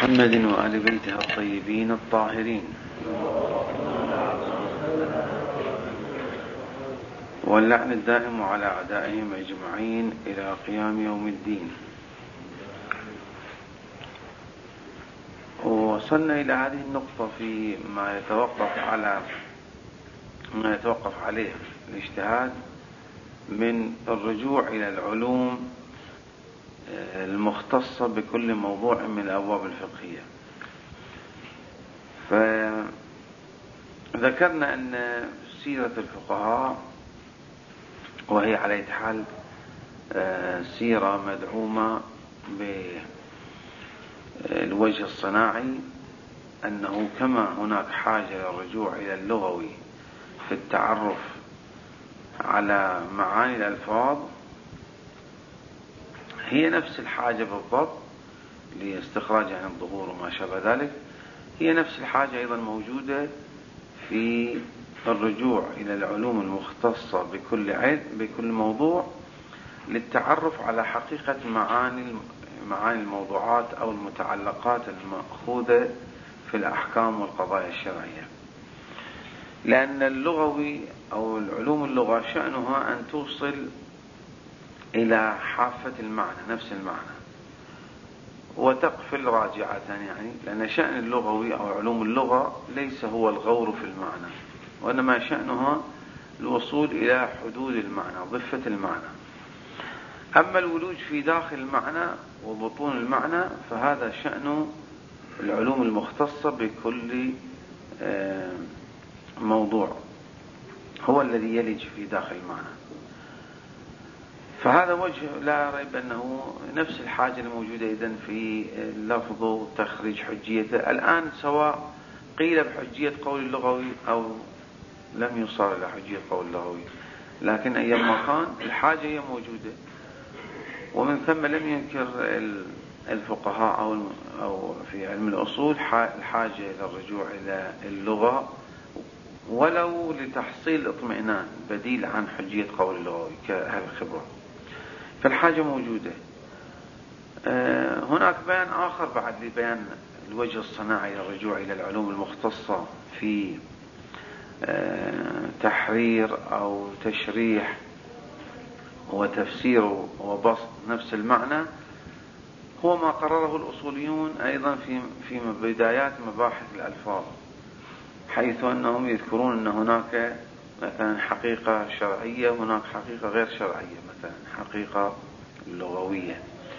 محمد وآل بيته الطيبين الطاهرين، واللعن الدائم على أعدائهم أجمعين إلى قيام يوم الدين. وصلنا إلى هذه النقطة في ما يتوقف عليه الاجتهاد من الرجوع إلى العلوم المختصة بكل موضوع من الأبواب الفقهية. فذكرنا أن سيرة الفقهاء، وهي على أي حال سيرة مدعومة بالوجه الصناعي، أنه كما هناك حاجة للرجوع إلى اللغوي في التعرف على معاني الألفاظ، هي نفس الحاجة بالضبط لاستخراجها عن الظهور وما شابه ذلك. هي نفس الحاجة أيضا موجودة في الرجوع إلى العلوم المختصة بكل موضوع للتعرف على حقيقة معاني الموضوعات أو المتعلقات المأخوذة في الأحكام والقضايا الشرعية. لأن اللغوي أو العلوم اللغة شأنها أن توصل إلى حافة المعنى، نفس المعنى، وتقفل راجعة، يعني لأن شأن اللغوي أو علوم اللغة ليس هو الغور في المعنى، وإنما شأنها الوصول إلى حدود المعنى، ضفة المعنى. أما الولوج في داخل المعنى وبطون المعنى فهذا شأن العلوم المختصة بكل موضوع، هو الذي يلج في داخل المعنى. فهذا وجه لا ريب أنه نفس الحاجة الموجودة إذن في اللفظ وتخريج حجيته. الآن سواء قيل بحجية قول اللغوي أو لم يصار إلى حجية قول اللغوي، لكن أيام ما كان الحاجة هي موجودة. ومن ثم لم ينكر الفقهاء أو في علم الأصول الحاجة إلى الرجوع إلى اللغة ولو لتحصيل اطمئنان بديل عن حجية قول اللغوي كأهل الخبرة، فالحاجة موجودة. هناك بيان آخر بعد لبيان الوجه الصناعي للرجوع إلى العلوم المختصة في تحرير أو تشريح وتفسير وبسط نفس المعنى، هو ما قرره الأصوليون أيضا في بدايات مباحث الألفاظ، حيث أنهم يذكرون أن هناك مثلا حقيقة شرعية وهناك حقيقة غير شرعية، مثلا حقيقة لغوية.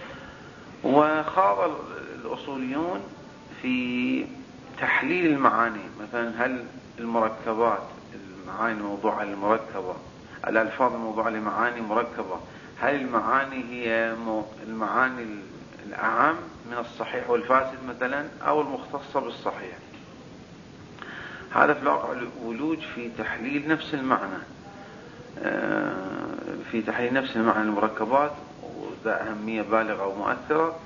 وخاض الأصوليون في تحليل المعاني، مثلا هل المركبات، المعاني الموضوعة المركبة، الألفاظ الموضوعة لمعاني مركبة، هل المعاني هي المعاني الأعم من الصحيح والفاسد مثلا أو المختصة بالصحيح؟ هذا في الواقع الولوج في تحليل نفس المعنى، في تحليل نفس المعنى المركبات، وذا أهمية بالغة ومؤثرة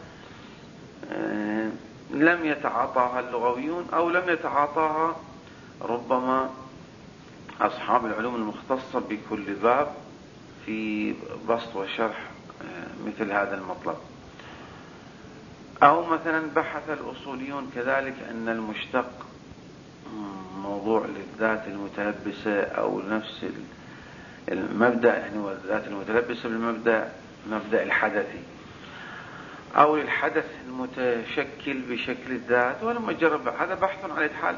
لم يتعاطاها اللغويون أو لم يتعاطاها ربما أصحاب العلوم المختصة بكل باب في بسط وشرح مثل هذا المطلب. أو مثلا بحث الأصوليون كذلك أن المشتق موضوع للذات المتلبسة أو نفس المبدأ، يعني والذات المتلبسة بالمبدأ مبدأ الحدثي، أو الحدث المتشكل بشكل الذات. ولما جرب هذا بحث على الحال،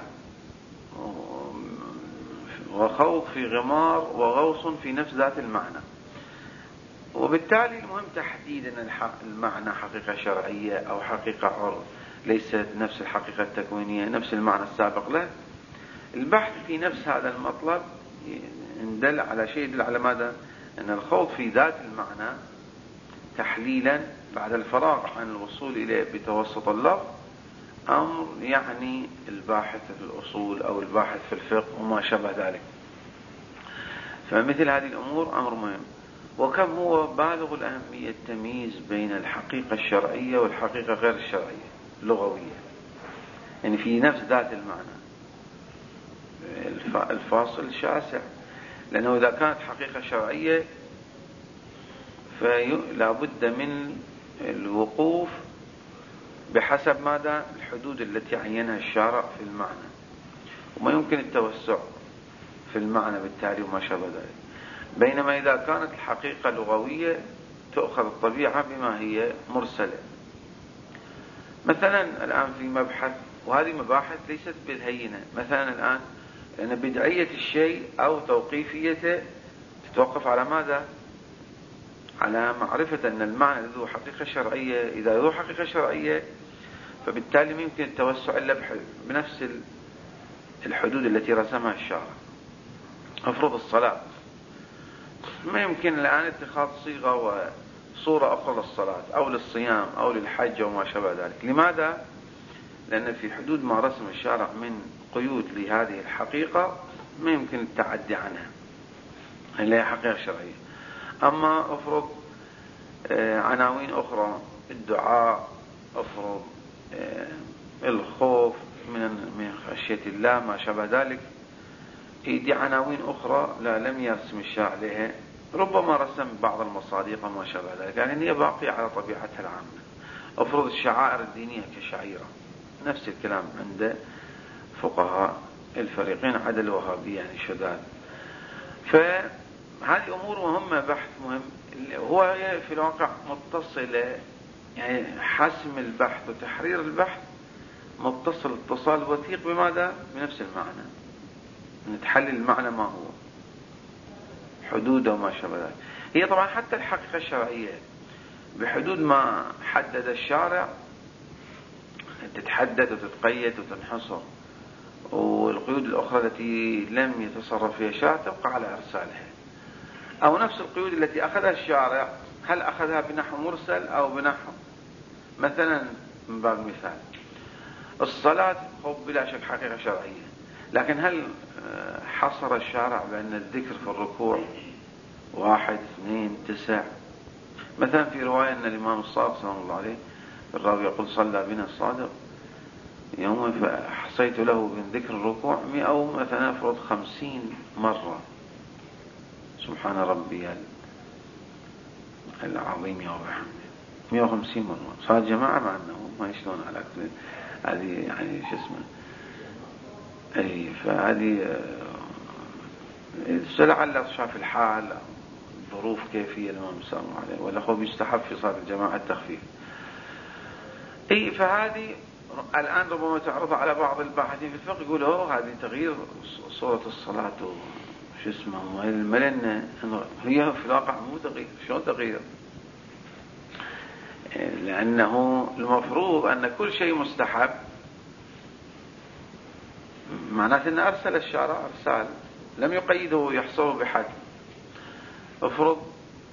وخوض في غمار وغوص في نفس ذات المعنى. وبالتالي المهم تحديد أن المعنى حقيقة شرعية أو حقيقة عرف، ليست نفس الحقيقة التكوينية نفس المعنى السابق له. البحث في نفس هذا المطلب يدل على شيء، يدل على ماذا؟ أن الخوض في ذات المعنى تحليلا بعد الفراغ عن الوصول إليه بتوسط اللفظ أمر يعني الباحث في الأصول أو الباحث في الفقه وما شابه ذلك. فمثل هذه الأمور أمر مهم. وكم هو بالغ الأهمية التمييز بين الحقيقة الشرعية والحقيقة غير الشرعية اللغوية، يعني في نفس ذات المعنى الفاصل شاسع. لأنه إذا كانت حقيقة شرعية فلا بد من الوقوف بحسب ماذا؟ الحدود التي عينها الشارع في المعنى، وما يمكن التوسع في المعنى بالتالي وما شابه ذلك. بينما إذا كانت الحقيقة لغوية تؤخذ الطبيعة بما هي مرسلة. مثلا الآن في مبحث، وهذه مباحث ليست بالهينة، مثلا الآن لأن بدعية الشيء أو توقيفيته تتوقف على ماذا؟ على معرفة أن المعنى ذو حقيقة شرعية. إذا ذو حقيقة شرعية فبالتالي ما يمكن التوسع إلا بنفس الحدود التي رسمها الشارع. أفرض الصلاة، ما يمكن الآن اتخاذ صيغة وصورة أخرى للصلاة أو للصيام أو للحج وما شابه ذلك. لماذا؟ لأن في حدود ما رسم الشارع من قيود لهذه الحقيقة ما يمكن التعدي عنها، اللي هي حقيقة شرعية. أما أفرض عناوين أخرى، الدعاء، أفرض الخوف من خشية الله ما شابه ذلك، دي عناوين أخرى لا لم يرسم الشارع لها، ربما رسم بعض المصادق وما شابه ذلك، يعني هي باقية على طبيعتها العامة. أفرض الشعائر الدينية كشعيرة، نفس الكلام عند فقهاء الفريقين عدا الوهابية يعني شذاذ. فهذه أمور مهمة، بحث مهم، هو في الواقع متصلة، يعني حسم البحث وتحرير البحث متصل اتصال وثيق بماذا؟ بنفس المعنى، نتحلل المعنى ما هو حدوده وما شابه ذلك. هي طبعا حتى الحقيقة الشرعية بحدود ما حدد الشارع تتحدد وتتقيد وتنحصر، والقيود الأخرى التي لم يتصرف فيها الشارع تبقى على إرسالها. أو نفس القيود التي أخذها الشارع، هل أخذها بنحو مرسل أو بنحو، مثلا من باب المثال الصلاة بلا شك حقيقة شرعية، لكن هل حصر الشارع بأن الذكر في الركوع 1 2 9؟ مثلا في رواية أن الإمام الصادق صلى الله عليه الراوي يقول صلى بنا الصادق يوم فحصيت له من ذكر الركوع 100 أو مثلا فرض 50 مرة، سبحان ربي العظيم يا وبحمده 150 مرة. صار جماعة مع أنه ما يشلون على هذه يعني شو اسمه أي، فهذه لعل شاف الحال ظروف كيفية الإمام صلى الله عليه، ولا هو بيستحب في صلاة الجماعة التخفيف. اي فهذه الآن ربما تعرض على بعض الباحثين في الفقه يقول هذه تغيير صورة الصلاة شو اسمه الملن، هي في الواقع مو تغيير. شلون تغيير؟ لأنه المفروض أن كل شيء مستحب، معناته أن أرسل الشارع أرسال لم يقيده يحصره بحد. افرض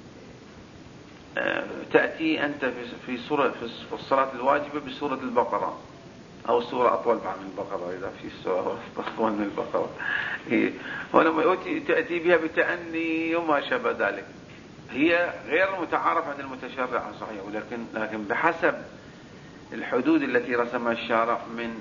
تأتي أنت في الصلاة الواجبة بسورة البقرة أو سورة أطول من البقرة، إذا في سورة أطول من البقرة ولما تأتي بها بتأني وما شابه ذلك، هي غير متعارف عند المتشرع صحيح، لكن بحسب الحدود التي رسمها الشارع من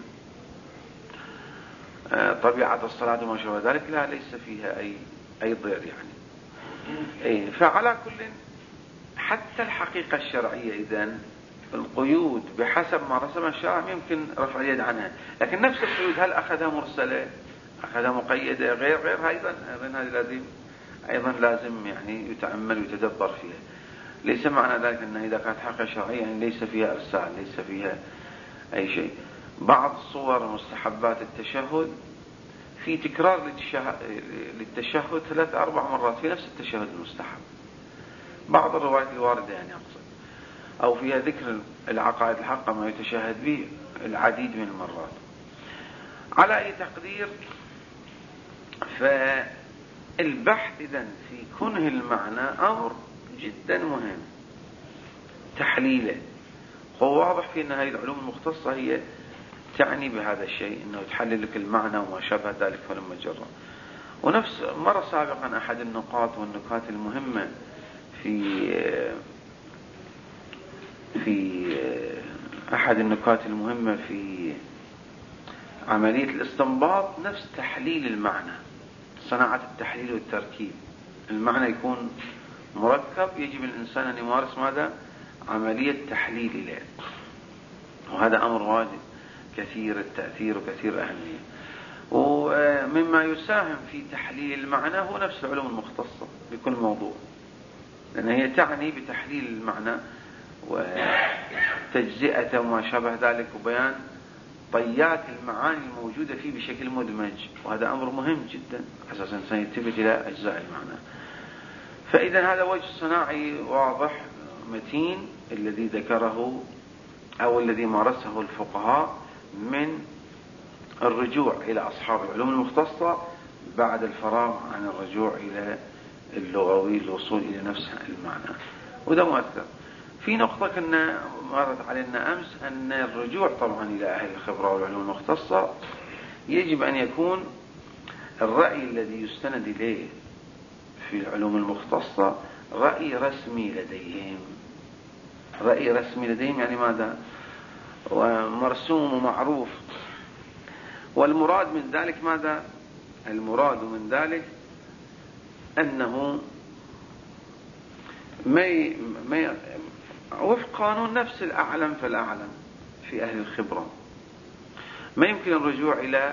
طبيعة الصلاة وما شابه ذلك لا ليس فيها أي ضير يعني. فعلى كل حتى الحقيقة الشرعية إذن القيود بحسب ما رسمها الشارع يمكن رفع اليد عنها، لكن نفس القيود هل أخذها مرسلة أخذها مقيدة غير أيضا هذه أيضا لازم يعني يتأمل ويتدبر فيها. ليس معنى ذلك أنه إذا كانت حقيقة شرعية يعني ليس فيها إرسال، ليس فيها أي شيء. بعض صور مستحبات التشهد في تكرار للتشهد 3 4 مرات في نفس التشهد المستحب، بعض الروايات الواردة يعني أقصد، أو فيها ذكر العقائد الحقة ما يتشهد به العديد من المرات. على أي تقدير فالبحث إذن في كنه المعنى أمر جدا مهم تحليله. هو واضح في أن هذه العلوم المختصة هي تعني بهذا الشيء، أنه تحلل لك المعنى وما شابه ذلك فلما جرى. ونفس مرة سابقا أحد النقاط والنكات المهمة في أحد النكات المهمة في عملية الاستنباط نفس تحليل المعنى، صناعة التحليل والتركيب. المعنى يكون مركب، يجب الإنسان أن يمارس ماذا؟ عملية تحليل له. وهذا أمر واجد كثير التأثير وكثير الأهمية. ومما يساهم في تحليل المعنى هو نفس العلوم المختصة بكل موضوع، لأن هي تعني بتحليل المعنى وتجزئته وما شابه ذلك وبيان طيات المعاني الموجودة فيه بشكل مدمج، وهذا أمر مهم جدا أساسا الإنسان يلتفت إلى أجزاء المعنى. فإذا هذا وجه صناعي واضح متين الذي ذكره أو الذي مارسه الفقهاء من الرجوع إلى أصحاب العلوم المختصة بعد الفراغ عن الرجوع إلى اللغوي الوصول إلى نفس المعنى، وده مؤثر. في نقطة كنا مرت علينا أمس أن الرجوع طبعا إلى أهل الخبرة والعلوم المختصة يجب أن يكون الرأي الذي يستند إليه في العلوم المختصة رأي رسمي لديهم. رأي رسمي لديهم يعني ماذا؟ ومرسوم ومعروف. والمراد من ذلك ماذا؟ المراد من ذلك أنه ما وفق قانون نفس الأعلم فالأعلم في أهل الخبرة. ما يمكن الرجوع إلى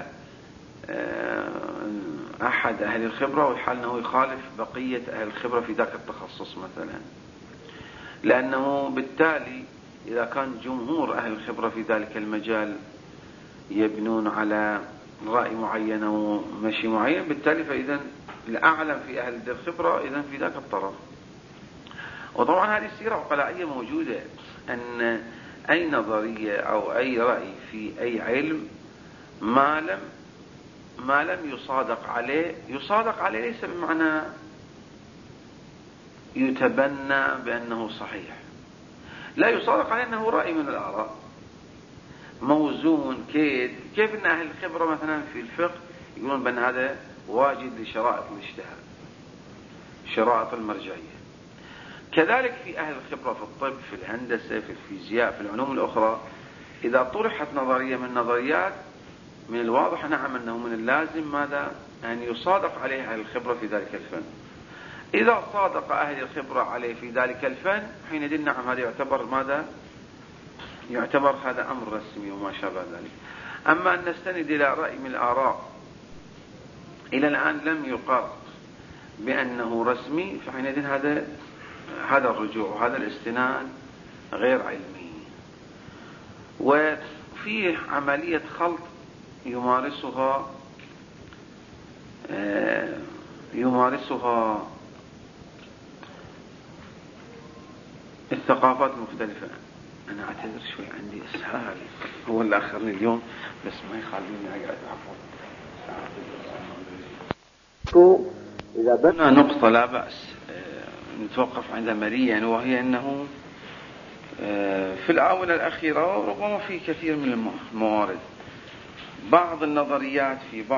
أحد أهل الخبرة والحال أنه يخالف بقية أهل الخبرة في ذاك التخصص مثلا، لأنه بالتالي إذا كان جمهور أهل الخبرة في ذلك المجال يبنون على رأي معين ومشي معين، بالتالي فإذا الأعلم في أهل الخبرة إذا في ذاك الطرف. وطبعا هذه السيرة عقلائية موجودة، أن أي نظرية أو أي رأي في أي علم ما لم يصادق عليه ليس بمعنى يتبنى بأنه صحيح، لا يصادق عليه أنه رأي من الآراء موزون. كيف أن أهل الخبرة مثلا في الفقه يقولون بأن هذا واجد لشرائط الاجتهاد، شرائط المرجعية. كذلك في أهل الخبرة في الطب، في الهندسة، في الفيزياء، في العلوم الأخرى، إذا طرحت نظرية من النظريات من الواضح نعم أنه من اللازم ماذا؟ أن يصادق عليه أهل الخبرة في ذلك الفن. إذا صادق أهل الخبرة عليه في ذلك الفن حينئذ نعم هذا يعتبر ماذا؟ يعتبر هذا أمر رسمي وما شابه ذلك. أما أن نستند إلى رأي من الآراء إلى الآن لم يقر بأنه رسمي، فحينئذ هذا الرجوع وهذا الاستناد غير علمي. وفيه عملية خلط يمارسها الثقافات المختلفة. أنا أعتذر شوي عندي إسهال هو اللي أخرني اليوم، بس ما يخليني أقعد. إذا بدنا نقطة لا بأس نتوقف عندها مليا، وهي أنه في الآونة الأخيرة وربما في كثير من الموارد بعض النظريات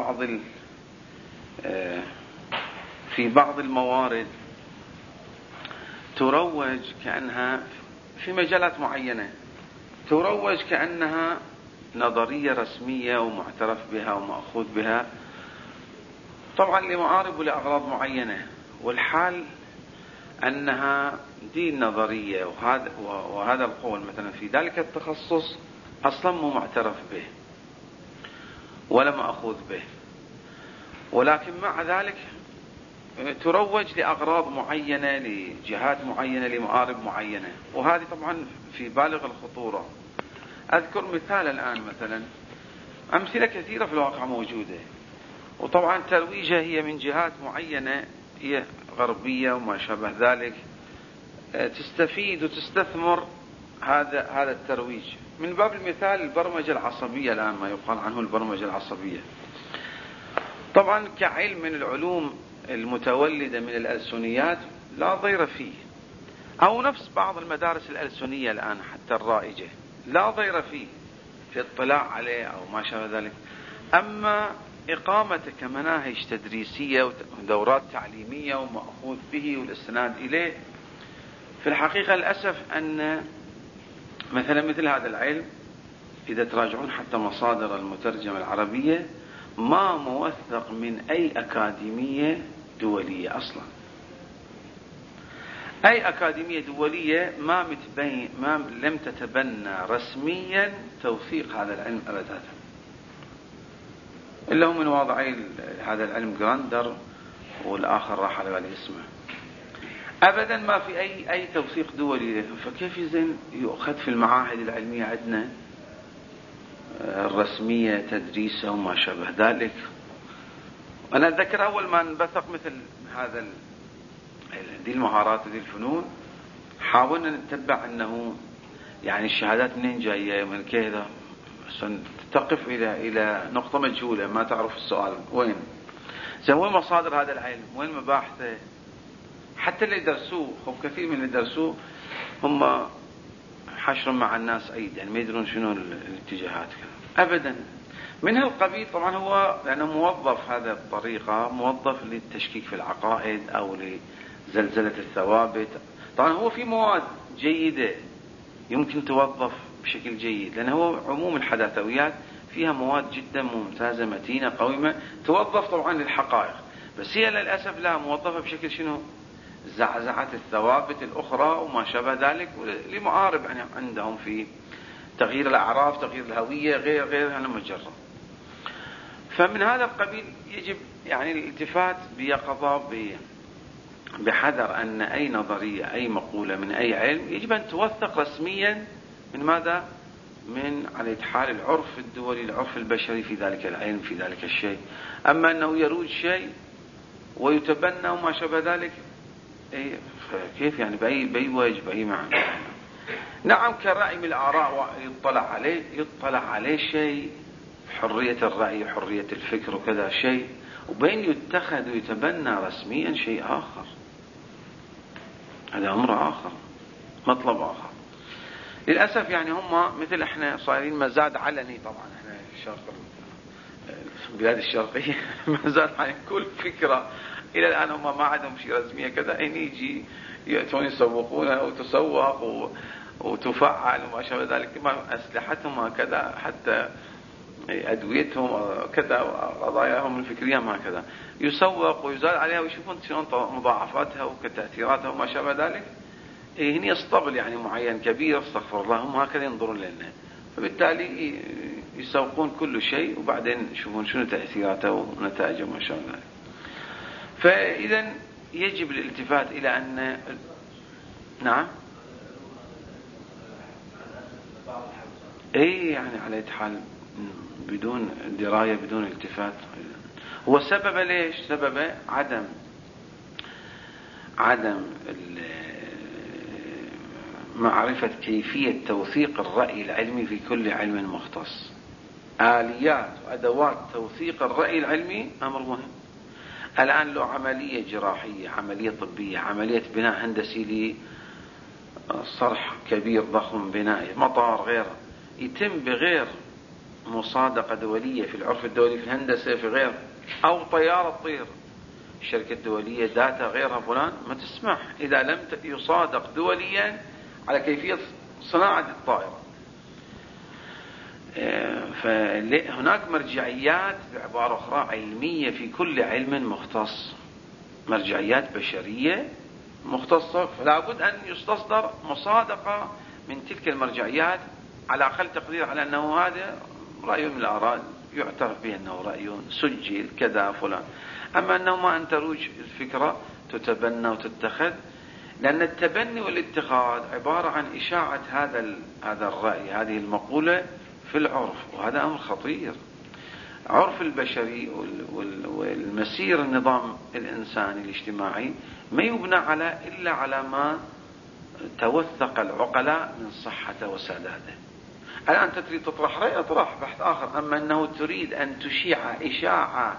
في بعض الموارد تروج كأنها في مجالات معينة تروج كأنها نظرية رسمية ومعترف بها ومأخوذ بها، طبعا لمعارض ولأغراض معينة، والحال أنها دين نظرية، وهذا القول مثلا في ذلك التخصص أصلا مو معترف به ولا مأخوذ به، ولكن مع ذلك تروج لأغراض معينة لجهات معينة لمآرب معينة، وهذه طبعا في بالغ الخطورة. أذكر مثال الآن، مثلا أمثلة كثيرة في الواقع موجودة، وطبعا ترويجها هي من جهات معينة هي غربية وما شابه ذلك تستفيد وتستثمر هذا الترويج. من باب المثال البرمجة العصبية الآن، ما يقال عنه البرمجة العصبية، طبعا كعلم من العلوم المتولدة من الألسنيات لا ضير فيه، أو نفس بعض المدارس الألسنية الآن حتى الرائجة لا ضير فيه في الاطلاع عليه أو ما شابه ذلك. أما إقامته كمناهج تدريسية ودورات تعليمية ومأخوذ به والاستناد إليه، في الحقيقة للأسف أن مثلا مثل هذا العلم إذا تراجعون حتى مصادر المترجمة العربية ما موثق من أي أكاديمية دولية أصلا. أي أكاديمية دولية ما لم تتبنى رسميا توثيق هذا العلم أبدا، إلا هو من واضعي هذا العلم جراندر والآخر راح على بالي اسمه. أبدا ما في أي توثيق دولي له. فكيف زين يؤخذ في المعاهد العلمية عندنا الرسمية تدريسه وما شابه ذلك؟ أنا أتذكر أول ما انبثق مثل هذا دي المهارات ودي الفنون، حاولنا نتبع أنه يعني الشهادات منين جاية من كذا، تقف إلى نقطة مجهولة ما تعرف السؤال وين مصادر هذا العلم، وين مباحثه. حتى اللي درسوه كثير من اللي درسوه هم حشر مع الناس أيد، يعني ما يدرون شنو الاتجاهات أبدا من هالقبيل. طبعا هو لأنه موظف هذا الطريقة، موظف للتشكيك في العقائد أو لزلزلة الثوابت. طبعا هو في مواد جيدة يمكن توظف بشكل جيد، لأن هو عموم الحداثويات فيها مواد جدا ممتازة متينة قويمة توظف طبعا للحقائق، بس هي للأسف لا موظفة بشكل شنو زعزعة الثوابت الأخرى وما شابه ذلك، لمعارض يعني عندهم في تغيير الأعراف، تغيير الهوية، غير المجرد. فمن هذا القبيل يجب يعني الالتفات بيقظة بحذر أن أي نظرية أي مقولة من أي علم يجب أن توثق رسميا من ماذا؟ من على حال العرف الدولي، العرف البشري في ذلك العلم في ذلك الشيء. أما أنه يروج شيء ويتبنى وما شابه ذلك، كيف يعني بأي وجه بأي معنى؟ نعم كرأي من الآراء يطلع عليه شيء، حرية الرأي حرية الفكر وكذا شيء، وبين يتخذ ويتبنى رسميا شيء آخر، هذا أمر آخر مطلب آخر. للأسف يعني هم مثل احنا صايرين مزاد علني. طبعا احنا البلاد الشرقية مزاد علني، كل فكرة إلى الآن هم ما عندهم شيء رسمية كذا، إن يجي يأتون يسوقونها وتسوق وتفعل وما شابه ذلك، أسلحتهم هكذا، حتى أدويتهم كذا، قضاياهم الفكرية ما كذا يسوق ويزال عليها، ويشوفون شلون مضاعفاتها وكتأثيراتها وما شابه ذلك. هنا يسطبل يعني معين كبير، استغفر الله، هم هكذا ينظرون لنا، فبالتالي يسوقون كل شيء وبعدين يشوفون شنو تأثيراته ونتائجه وما شابه ذلك. فإذا يجب الالتفات إلى أن نعم يعني على حال بدون دراية بدون التفات. هو سبب ليش؟ سبب عدم معرفة كيفية توثيق الرأي العلمي في كل علم مختص. آليات وأدوات توثيق الرأي العلمي أمر مهم. الآن له عملية جراحية، عملية طبية، عملية بناء هندسي لصرح كبير ضخم بنائي، مطار غيره، يتم بغير مصادقة دولية في العرف الدولي في الهندسة في غير، أو طيارة تطير الشركة الدولية داتا غيرها فلان ما تسمح إذا لم يصادق دوليا على كيفية صناعة الطائرة. فهناك مرجعيات بعبارة أخرى علمية في كل علم مختص، مرجعيات بشرية مختصة، فلا بد أن يستصدر مصادقة من تلك المرجعيات على أقل تقدير على أنه هذا رأي من الآراء يعترف به أنه رأي سجل كذا فلان. أما أنه ما أن تروج الفكرة تتبنى وتتخذ، لأن التبني والاتخاذ عبارة عن إشاعة هذا الرأي، هذه المقولة في العرف، وهذا أمر خطير. عرف البشري والمسير النظام الإنساني الاجتماعي ما يبنى إلا على ما توثق العقلاء من صحته وسداده. الآن تريد تطرح رأي، اطرح بحث آخر، أما أنه تريد أن تشيع إشاعة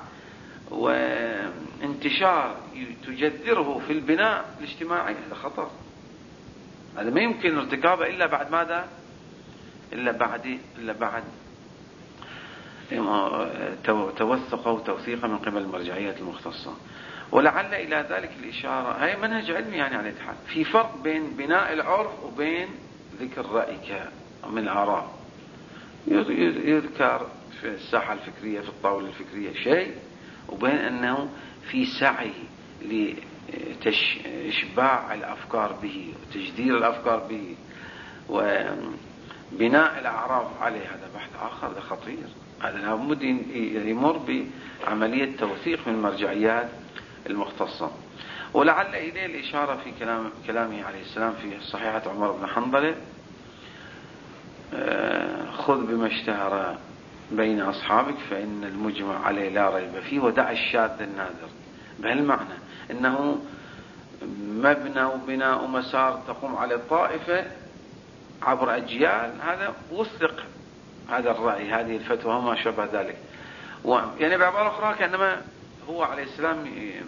وانتشار تجذره في البناء الاجتماعي، هذا خطر. هذا ما يمكن ارتكابه إلا بعد ماذا؟ إلا بعد توثق وتوثيق من قبل المرجعيات المختصة. ولعل إلى ذلك الإشارة، هاي منهج علمي يعني على الاتحاد، في فرق بين بناء العرف وبين ذكر رأيك من الآراء. يذكر في الساحة الفكرية في الطاولة الفكرية شيء، وبين أنه في سعي إشباع الأفكار به وتجدير الأفكار به وبناء الأعراف عليه، هذا بحث آخر، هذا خطير. هذا لابد يمر بعملية توثيق من المرجعيات المختصة. ولعل إليه الإشارة في كلامه عليه السلام في صحيحة عمر بن حنظلة: خذ بما اشتهر بين أصحابك فإن المجمع عليه لا ريب فيه، ودع الشاذ النادر. بهالمعنى أنه مبنى وبناء ومسار تقوم على الطائفة عبر أجيال، هذا وثق هذا الرأي، هذه الفتوى وما شابه ذلك. يعني بعبارة أخرى كأنما هو عليه السلام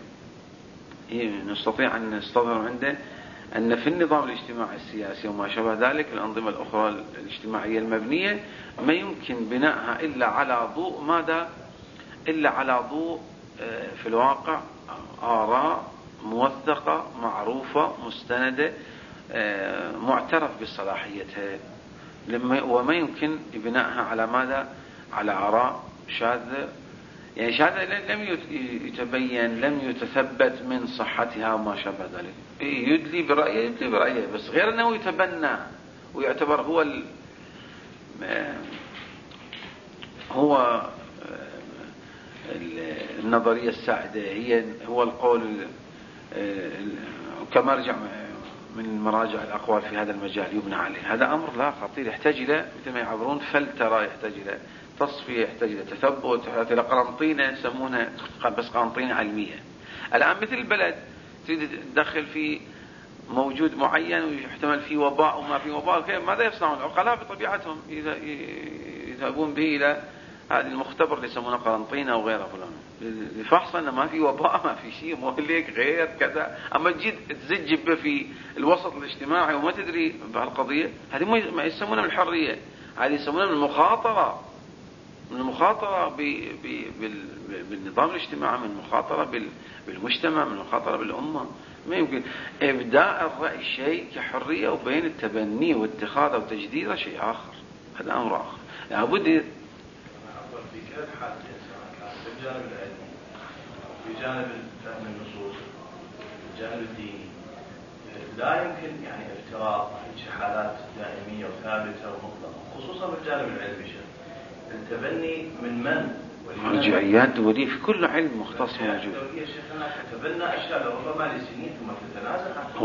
نستطيع أن نستظهر عنده أن في النظام الاجتماعي السياسي وما شابه ذلك الأنظمة الأخرى الاجتماعية المبنية ما يمكن بنائها إلا على ضوء ماذا؟ إلا على ضوء في الواقع آراء موثقة معروفة مستندة معترف بصلاحيتها، وما يمكن بنائها على ماذا؟ على آراء شاذة، يعني شاذة لم يتبين، لم يتثبت من صحتها وما شابه ذلك. يدلي برأيه بس غير أنه يتبنى ويعتبر هو النظرية السائدة، هو القول كمرجع من المراجع الأقوال في هذا المجال يبنى عليه. هذا أمر لا خطير، يحتاج إلى مثل ما يعبرون فلترة، يحتاج إلى تصفية، يحتاج إلى تثبت، يحتاج إلى قرنطينة يسمونها بس قرنطينة علمية. الآن مثل البلد تريد تدخل في موجود معين ويحتمل فيه وباء وما فيه وباء، ماذا يصنعون العقلاء بطبيعتهم؟ يذهبون به إلى هذه المختبر اللي يسمونه قرنطينة أو غيرها فلان لفحص أنه ما في وباء، ما في شيء مهلك غير كذا. أما تجي تزج به في الوسط الاجتماعي وما تدري بهالقضية، هذه ما يسمونها من الحرية، هذه يسمونها من المخاطرة، من المخاطرة بالنظام الاجتماعي، من المخاطرة بالمجتمع، من المخاطرة بالأمة. ما يمكن إبداء الرأي شيء كحرية، وبين التبني واتخاذه وتجديده شيء آخر، هذا أمر آخر. لابد في كل حال في الجانب العلمي، في جانب فهم النصوص، في الجانب الديني، لا يمكن يعني افتراض حالات دائمية وثابتة ومطلقة، خصوصا في الجانب العلمي. التبني من مرجعيات دولية في كل علم مختص موجود. تبنى أشياء لربما لسنين ثم تتنازل،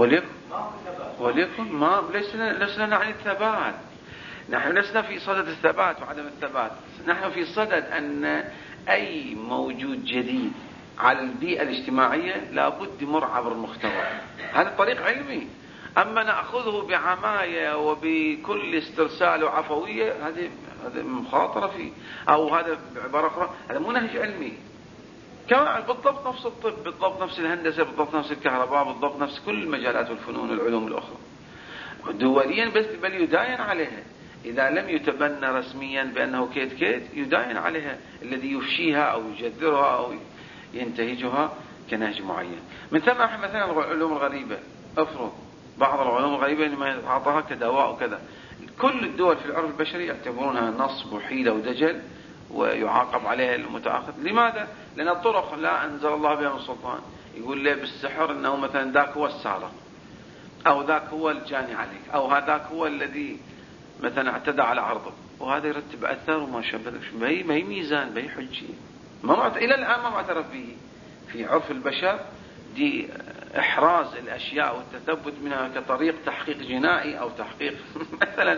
وليكن ما لسنا نعني الثبات، نحن لسنا في صدد الثبات وعدم الثبات، نحن في صدد أن أي موجود جديد على البيئة الاجتماعية لابد يمر عبر المختبر. هذا طريق علمي. أما نأخذه بعماية وبكل استرسال وعفوية، هذه مخاطرة فيه، أو هذا بعبارة أخرى هذا مو نهج علمي. كما بالضبط نفس الطب، بالضبط نفس الهندسة، بالضبط نفس الكهرباء، بالضبط نفس كل المجالات والفنون والعلوم الأخرى دوليا، بل يداين عليها إذا لم يتبنى رسميا بأنه كيت يداين عليها الذي يفشيها أو يجذرها أو ينتهجها كنهج معين. من ثم مثلا العلوم الغريبة، أفرض بعض العلوم الغريبة لما يتعاطاها كدواء وكذا، كل الدول في العرف البشري يعتبرونها نصب وحيلة ودجل ويعاقب عليها المتأخر. لماذا؟ لأن الطرق لا أنزل الله بها من سلطان. يقول لي بالسحر أنه مثلا ذاك هو السارق، أو ذاك هو الجاني عليك، أو هذاك هو الذي مثلا اعتدى على عرضك، وهذا يرتب أثر وما شابه. ما هي ميزان، ما هي حجة، إلى الآن ما معترف به في عرف البشر. دي إحراز الأشياء والتثبت منها كطريق تحقيق جنائي أو تحقيق مثلا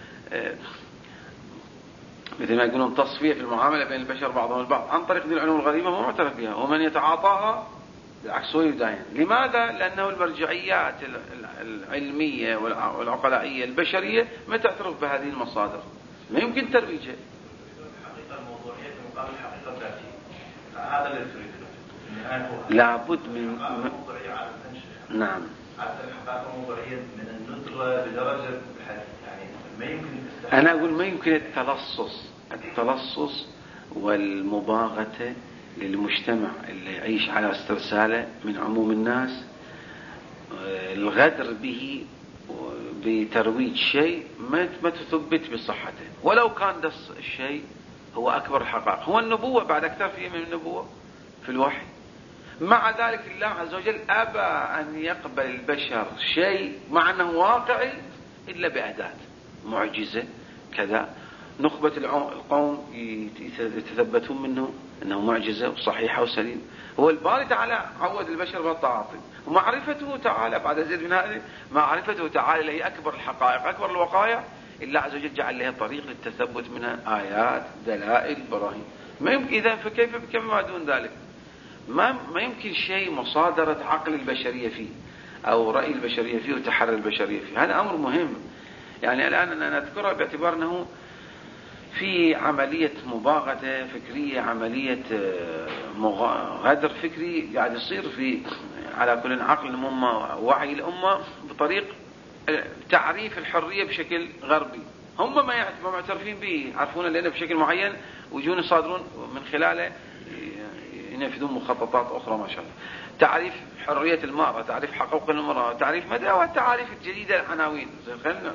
مثل ما يقولون تصفية في المعاملة بين البشر بعضهم البعض عن طريق دي العلوم الغريبة ما معترف بها، ومن يتعاطاها بالعكس هو يداين. لماذا؟ لأنه المرجعيات العلمية والعقلائية البشرية ما تعترف بهذه المصادر، ما يمكن ترويجها. الحقيقة الموضوعية مقابل الحقيقة الذاتية، هذا اللي تريده. لابد من نعم الحقيقة الموضوعية من الندرة بدرجة يعني ما يمكن. أنا أقول ما يمكن التلصص والمباغتة للمجتمع اللي يعيش على استرساله من عموم الناس، الغدر به بترويج شيء ما تثبت بصحته، ولو كان ده الشيء هو أكبر الحقائق، هو النبوة بعد أكثر فيه من النبوة في الوحي. مع ذلك الله عز وجل أبى أن يقبل البشر شيء مع أنه واقعي إلا بأداة معجزة كذا. نخبة القوم يتثبتون منه أنه معجزة وصحيحة وسليم. هو الباري تعالى عود البشر بالتعاطي، ومعرفته تعالى بعد زيد من هذه معرفته تعالى هي أكبر الحقائق أكبر الوقائع. الله عز وجل جعل لها طريق للتثبت منها، آيات دلائل براهين. ما يمكن إذا فكيف ما دون ذلك؟ ما يمكن شيء مصادرة عقل البشرية فيه أو رأي البشرية فيه وتحرر البشرية فيه. هذا أمر مهم. يعني الآن أنا أذكره باعتبار أنه في عملية مباغتة فكرية، عملية غدر فكري قاعد يصير في على كل عقل الأمة ووعي الأمة بطريق تعريف الحرية بشكل غربي. هم ما معترفين به، يعرفون لأنه بشكل معين ويجون يصادرون من خلاله ينفذون مخططات أخرى ما شاء الله. تعريف حرية المرأة، تعريف حقوق المرأة، تعريف مدى والتعاريف الجديدة العناوين خلنا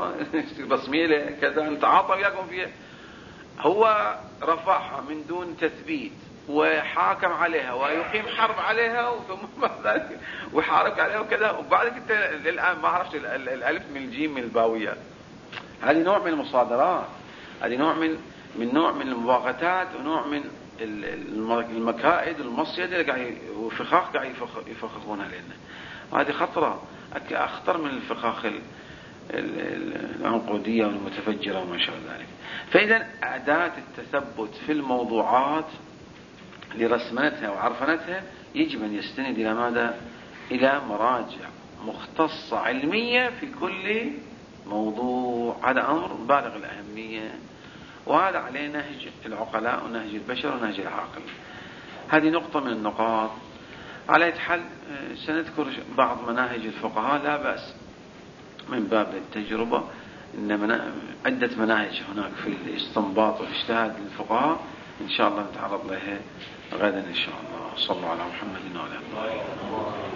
رسمية كذا نتعاطى وياكم فيها. هو رفعها من دون تثبيت وحاكم عليها ويقيم حرب عليها ثم بعد ذلك ويحارب عليها وكذا، وبعد كده الآن ما عرفت الألف من الجيم من الباويات. هذه نوع من المصادرات، هذه نوع من المباغتات ونوع من المكائد والمصيدة والفخاخ قاعد يفخخونها لنا. وهذه خطرة أخطر من الفخاخ العنقودية والمتفجرة وما شابه ذلك. فإذا أداة التثبت في الموضوعات لرسمنتها وعرفنتها يجب أن يستند إلى ماذا؟ إلى مراجع مختصة علمية في كل موضوع. هذا أمر بالغ الأهمية، وهذا عليه نهج العقلاء ونهج البشر ونهج العاقل. هذه نقطة من النقاط. على حال سنذكر بعض مناهج الفقهاء لا بأس من باب التجربة، إن عدة مناهج هناك في الاستنباط والاجتهاد للفقهاء إن شاء الله نتعرض لها غدا إن شاء الله. صلوا على محمد وعلى آله.